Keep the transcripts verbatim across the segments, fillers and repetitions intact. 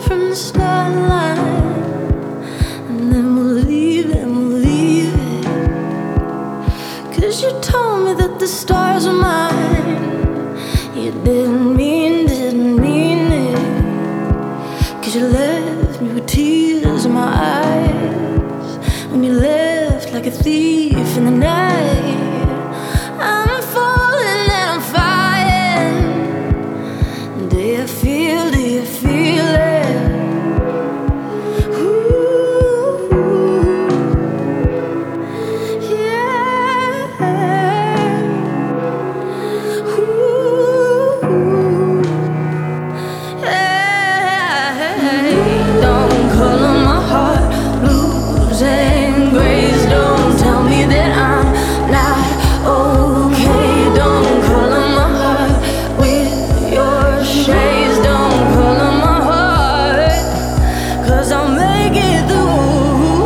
from the start line, and then we'll leave, and we'll leave it. 'Cause you told me that the stars were mine. You didn't mean, didn't mean it. 'Cause you left me with tears in my eyes. When you left like a thief in the night. I'm falling and I'm flying. Do you feel, do you feel it? Ooh, yeah. Ooh, hey. Don't color my heart blues and grays. Don't tell me that I'm not okay. Don't color my heart with your shades. Don't color my heart, 'cause I'll make it through.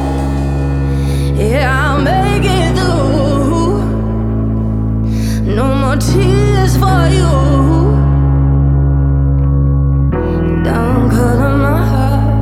Yeah, I'll make it through. No more tears for you. Don't color my heart.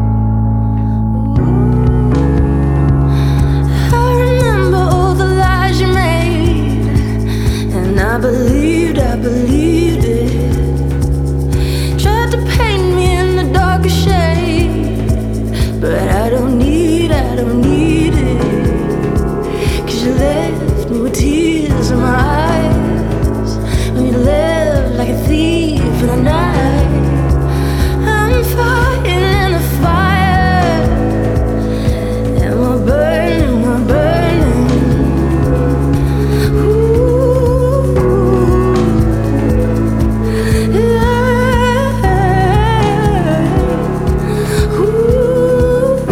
I remember all the lies you made, and I believed, I believed it. Tried to paint me in the darkest shade, but I don't need, I don't need it. 'Cause you left me with tears in my eyes. When you left like a thief in the night. I'm fighting in the fire, and we're burning, we're burning. Ooh, yeah. Ooh,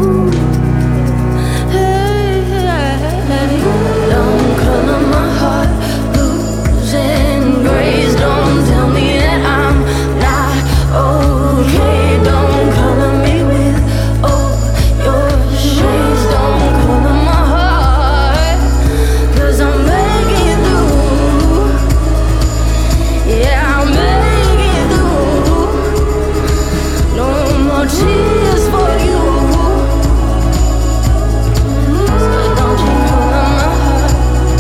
hey, hey. Don't color my heart blues and grays. Don't tell me that I'm not okay. Don't color me with all your shades. Don't color my heart, 'cause I'll make it through. Yeah, I'll make it through. No more tears for you. So don't you color my heart.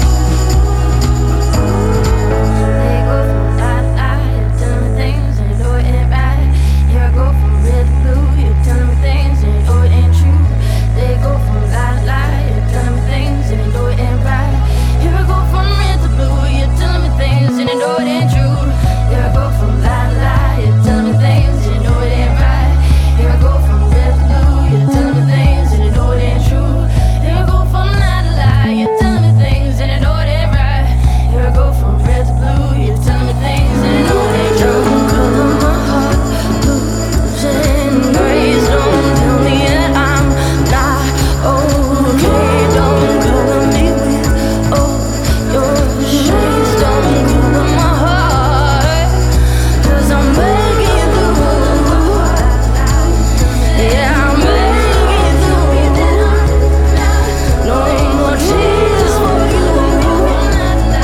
They go from light to light, you're telling me things and you know it ain't right. Here I go from red to blue, you're telling me things and you know it ain't true. They go from light to light, you're telling me things and you know it ain't right. Here I go from red to blue, you're telling me things and you know it ain't true. Here I go from light to light, you're telling me things and you know it ain't right. Here I go from red to blue, you're telling me things and you know it ain't true. Here I go from light to light, you're telling me things and you know it ain't right. Here I go from red to blue, you're telling me things and you know it ain't true. Don't color my heart blues and grays. Don't tell me that I'm not okay. Don't color me with all your shades. Don't color my heart, 'cause I'll make it through. Yeah, I'll make it through. No more tears for you.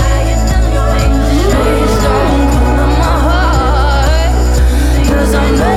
Shades, don't color my heart, 'cause I'll make